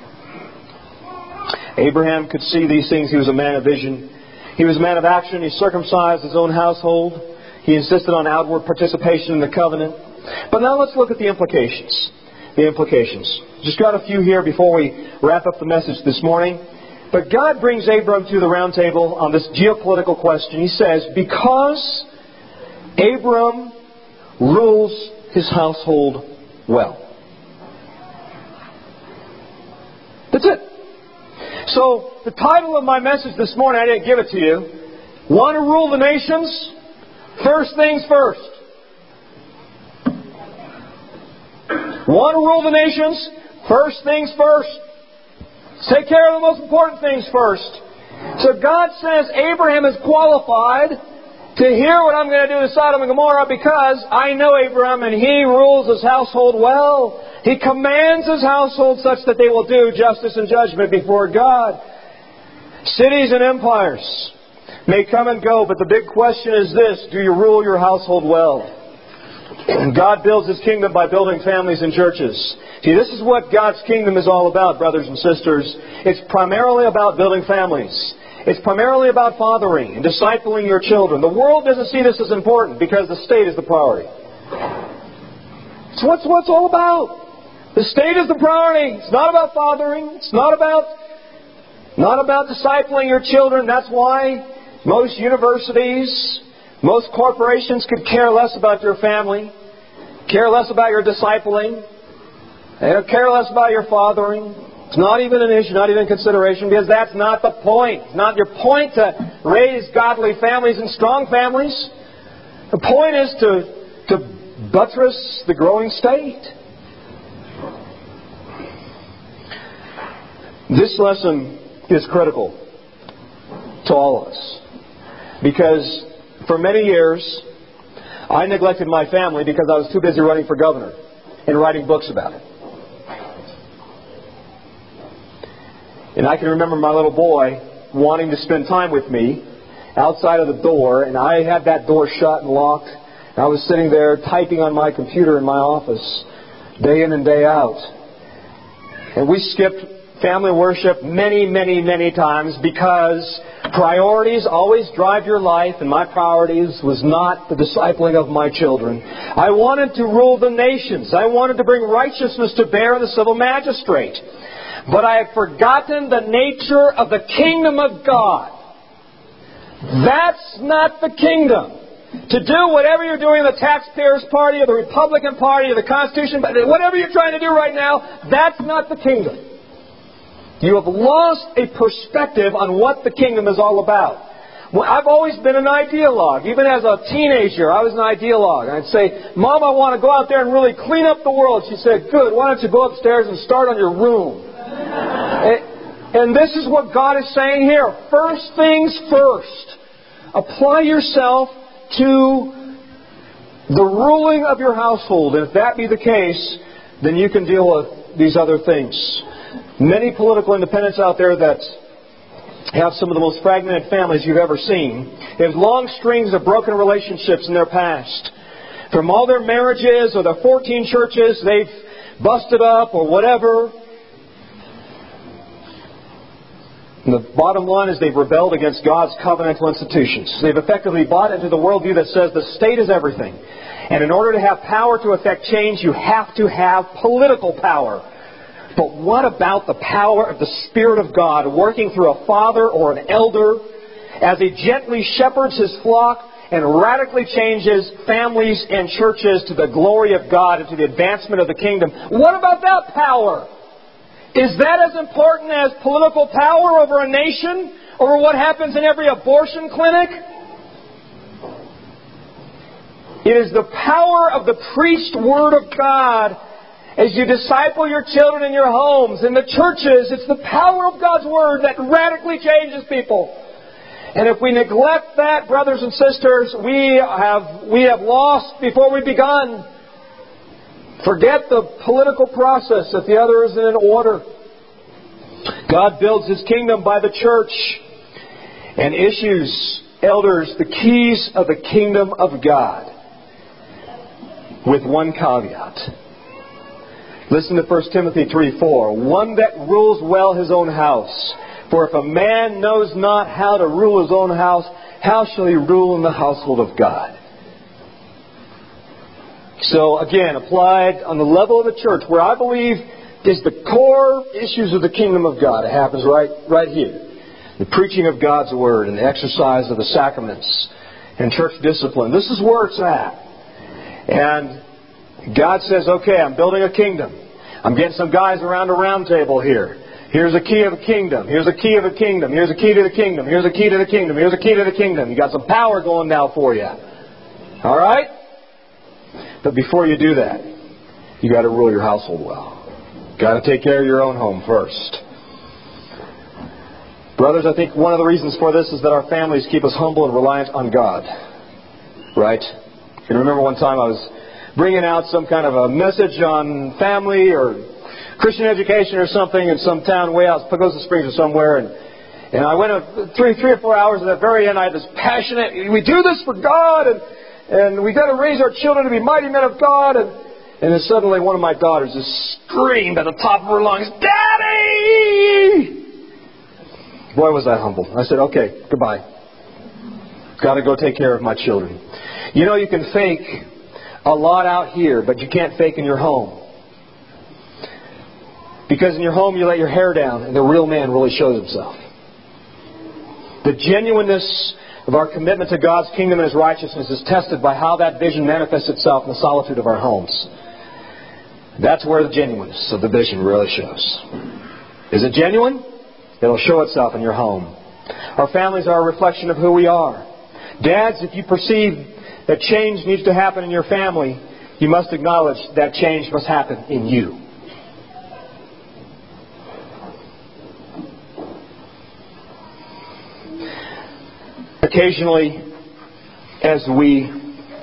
Abraham could see these things. He was a man of vision. He was a man of action. He circumcised his own household. He insisted on outward participation in the covenant. But now let's look at the implications. The implications. Just got a few here before we wrap up the message this morning. But God brings Abram to the round table on this geopolitical question. He says, because Abram rules his household well. That's it. So, the title of my message this morning, I didn't give it to you. Want to rule the nations? First things first. Want to rule the nations? First things first. Take care of the most important things first. So God says Abraham is qualified to hear what I'm going to do to Sodom and Gomorrah because I know Abraham and he rules his household well. He commands his household such that they will do justice and judgment before God. Cities and empires may come and go, but the big question is this: do you rule your household well? God builds His kingdom by building families and churches. See, this is what God's kingdom is all about, brothers and sisters. It's primarily about building families. It's primarily about fathering and discipling your children. The world doesn't see this as important because the state is the priority. So what's what it's all about. The state is the priority. It's not about fathering. It's not about, not about discipling your children. That's why most universities, most corporations could care less about your family, care less about your discipling, they don't care less about your fathering. It's not even an issue, not even a consideration, because that's not the point. It's not your point to raise godly families and strong families. The point is to, to buttress the growing state. This lesson is critical to all of us. Because for many years, I neglected my family because I was too busy running for governor and writing books about it. And I can remember my little boy wanting to spend time with me outside of the door, and I had that door shut and locked. And I was sitting there typing on my computer in my office day in and day out. And we skipped family worship many, many, many times because priorities always drive your life, and my priorities was not the discipling of my children. I wanted to rule the nations. I wanted to bring righteousness to bear in the civil magistrate. But I had forgotten the nature of the kingdom of God. That's not the kingdom. To do whatever you're doing in the taxpayers' party or the Republican Party or the Constitution, whatever you're trying to do right now, that's not the kingdom. You have lost a perspective on what the kingdom is all about. Well, I've always been an ideologue. Even as a teenager, I was an ideologue. I'd say, Mom, I want to go out there and really clean up the world. She said, good, why don't you go upstairs and start on your room? and, and this is what God is saying here. First things first. Apply yourself to the ruling of your household. And if that be the case, then you can deal with these other things. Many political independents out there that have some of the most fragmented families you've ever seen have long strings of broken relationships in their past. From all their marriages or their fourteen churches they've busted up or whatever. And the bottom line is they've rebelled against God's covenantal institutions. They've effectively bought into the worldview that says the state is everything. And in order to have power to effect change, you have to have political power. But what about the power of the Spirit of God working through a father or an elder as he gently shepherds his flock and radically changes families and churches to the glory of God and to the advancement of the kingdom? What about that power? Is that as important as political power over a nation? Over what happens in every abortion clinic? It is the power of the preached Word of God as you disciple your children in your homes, in the churches. It's the power of God's Word that radically changes people. And if we neglect that, brothers and sisters, we have, we have lost before we've begun. Forget the political process if the other isn't in order. God builds His kingdom by the church and issues elders the keys of the kingdom of God with one caveat. Listen to First Timothy three four. One that rules well his own house. For if a man knows not how to rule his own house, how shall he rule in the household of God? So again, applied on the level of the church, where I believe is the core issues of the kingdom of God. It happens right, right here. The preaching of God's Word and the exercise of the sacraments and church discipline. This is where it's at. And God says, okay, I'm building a kingdom. I'm getting some guys around a round table here. Here's a key of a kingdom. Here's a key of a kingdom. Here's a key to the kingdom. Here's a key to the kingdom. Here's a key to the kingdom. You got some power going now for you. All right? But before you do that, you got to rule your household well. Got to take care of your own home first. Brothers, I think one of the reasons for this is that our families keep us humble and reliant on God. Right? You can remember one time I was bringing out some kind of a message on family or Christian education or something in some town way out, Pagosa Springs or somewhere, and and I went a, three three or four hours. At the very end, I had this passionate, we do this for God, and and we got to raise our children to be mighty men of God, and and then suddenly one of my daughters just screamed at the top of her lungs, "Daddy!" Boy, was I humble. I said, okay, goodbye. Got to go take care of my children. You know, you can fake a lot out here, but you can't fake in your home. Because in your home you let your hair down and the real man really shows himself. The genuineness of our commitment to God's kingdom and His righteousness is tested by how that vision manifests itself in the solitude of our homes. That's where the genuineness of the vision really shows. Is it genuine? It'll show itself in your home. Our families are a reflection of who we are. Dads, if you perceive that change needs to happen in your family, you must acknowledge that change must happen in you. Occasionally, as we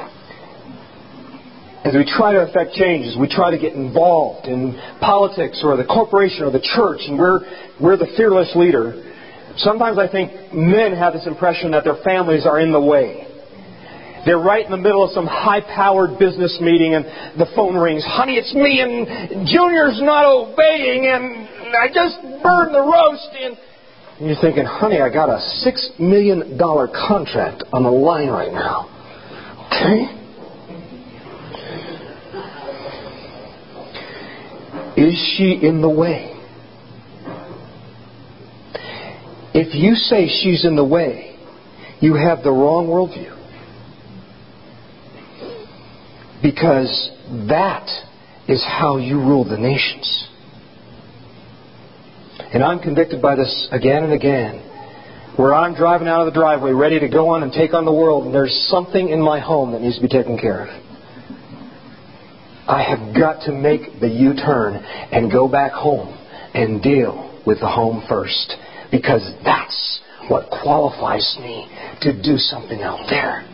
as we try to affect changes, we try to get involved in politics or the corporation or the church, and we're we're the fearless leader. Sometimes I think men have this impression that their families are in the way. They're right in the middle of some high-powered business meeting, and the phone rings. Honey, it's me, and Junior's not obeying, and I just burned the roast, and And you're thinking, honey, I got a six million dollars contract on the line right now. Okay? Is she in the way? If you say she's in the way, you have the wrong worldview. Because that is how you rule the nations. And I'm convicted by this again and again, where I'm driving out of the driveway ready to go on and take on the world, and there's something in my home that needs to be taken care of. I have got to make the U-turn and go back home and deal with the home first, because that's what qualifies me to do something out there.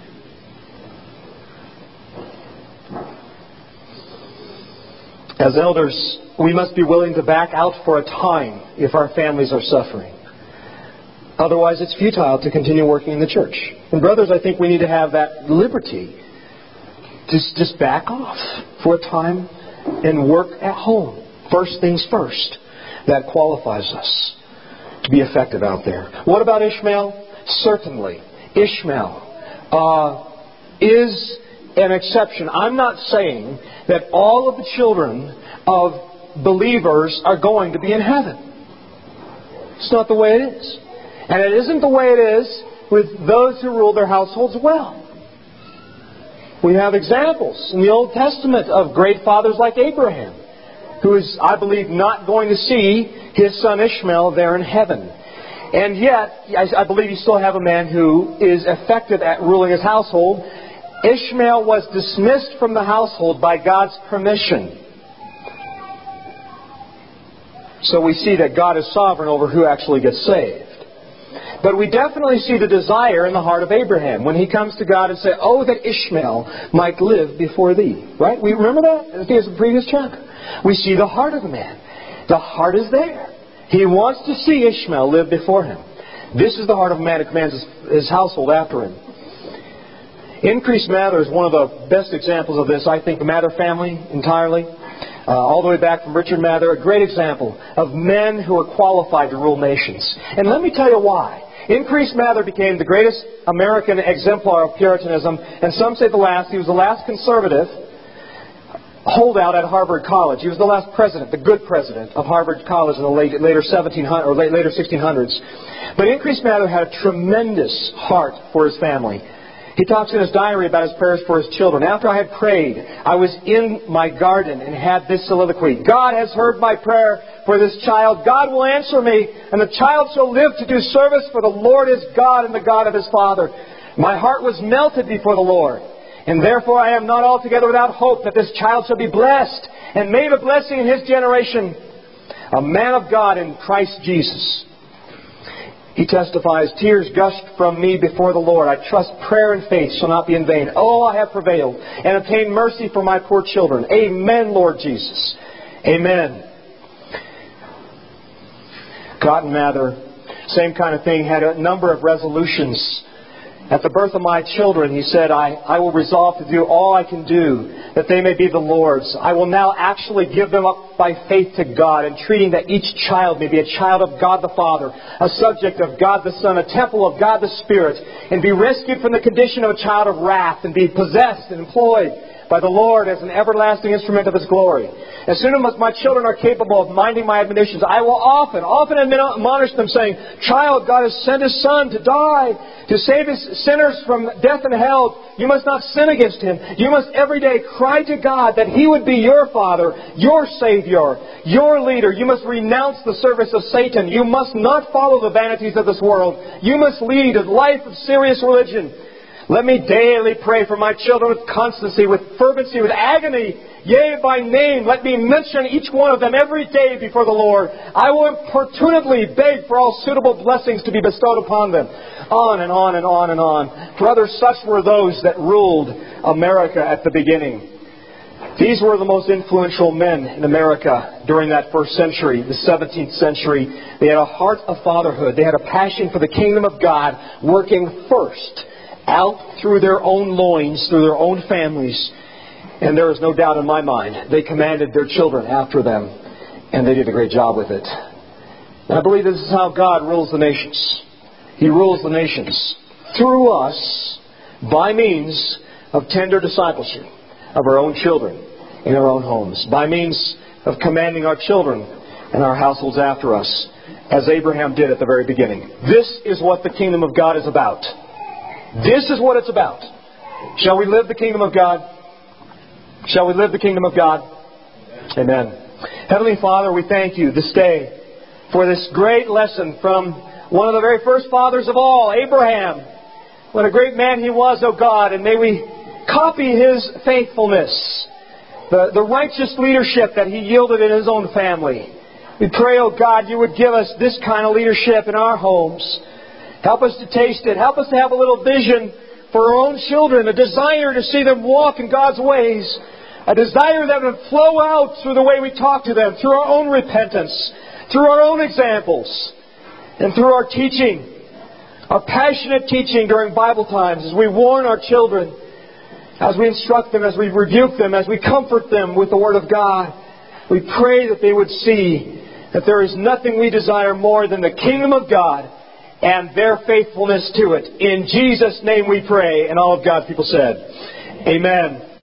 As elders, we must be willing to back out for a time if our families are suffering. Otherwise, it's futile to continue working in the church. And brothers, I think we need to have that liberty to just back off for a time and work at home. First things first. That qualifies us to be effective out there. What about Ishmael? Certainly. Ishmael uh, is an exception. I'm not saying that all of the children of believers are going to be in heaven. It's not the way it is. And it isn't the way it is with those who rule their households well. We have examples in the Old Testament of great fathers like Abraham, who is, I believe, not going to see his son Ishmael there in heaven. And yet, I believe you still have a man who is effective at ruling his household. Ishmael was dismissed from the household by God's permission. So we see that God is sovereign over who actually gets saved. But we definitely see the desire in the heart of Abraham when he comes to God and says, "Oh, that Ishmael might live before thee." Right? We remember that? I think it's the previous chapter. We see the heart of the man. The heart is there. He wants to see Ishmael live before him. This is the heart of a man who commands his, his household after him. Increased Mather is one of the best examples of this. I think the Mather family entirely, uh, all the way back from Richard Mather, a great example of men who are qualified to rule nations. And let me tell you why. Increased Mather became the greatest American exemplar of Puritanism, and some say the last. He was the last conservative holdout at Harvard College. He was the last president, the good president of Harvard College in the late, later seventeen hundreds or late, later sixteen hundreds. But Increased Mather had a tremendous heart for his family. He talks in his diary about his prayers for his children. After I had prayed, I was in my garden and had this soliloquy. God has heard my prayer for this child. God will answer me, and the child shall live to do service, for the Lord is God and the God of his father. My heart was melted before the Lord, and therefore I am not altogether without hope that this child shall be blessed and made a blessing in his generation, a man of God in Christ Jesus. He testifies, tears gushed from me before the Lord. I trust prayer and faith shall not be in vain. Oh, I have prevailed and obtained mercy for my poor children. Amen, Lord Jesus. Amen. Cotton Mather, same kind of thing, had a number of resolutions. At the birth of my children, he said, I, I will resolve to do all I can do that they may be the Lord's. I will now actually give them up by faith to God, entreating that each child may be a child of God the Father, a subject of God the Son, a temple of God the Spirit, and be rescued from the condition of a child of wrath, and be possessed and employed by the Lord as an everlasting instrument of His glory. As soon as my children are capable of minding my admonitions, I will often, often admonish them, saying, Child, God has sent His Son to die, to save His sinners from death and hell. You must not sin against Him. You must every day cry to God that He would be your Father, your Savior, your leader. You must renounce the service of Satan. You must not follow the vanities of this world. You must lead a life of serious religion. Let me daily pray for my children with constancy, with fervency, with agony. Yea, by name, let me mention each one of them every day before the Lord. I will importunately beg for all suitable blessings to be bestowed upon them. On and on and on and on. Brothers, such were those that ruled America at the beginning. These were the most influential men in America during that first century, the seventeenth century. They had a heart of fatherhood. They had a passion for the kingdom of God, working first out through their own loins, through their own families. And there is no doubt in my mind, they commanded their children after them, and they did a great job with it. And I believe this is how God rules the nations. He rules the nations through us by means of tender discipleship of our own children in our own homes, by means of commanding our children and our households after us, as Abraham did at the very beginning. This is what the kingdom of God is about. This is what it's about. Shall we live the kingdom of God? Shall we live the kingdom of God? Amen. Heavenly Father, we thank You this day for this great lesson from one of the very first fathers of all, Abraham. What a great man he was, O God, and may we copy his faithfulness, the, the righteous leadership that he yielded in his own family. We pray, O God, You would give us this kind of leadership in our homes. Help us to taste it. Help us to have a little vision for our own children, a desire to see them walk in God's ways, a desire that would flow out through the way we talk to them, through our own repentance, through our own examples, and through our teaching, our passionate teaching during Bible times as we warn our children, as we instruct them, as we rebuke them, as we comfort them with the Word of God. We pray that they would see that there is nothing we desire more than the kingdom of God and their faithfulness to it. In Jesus' name we pray. And all of God's people said, Amen.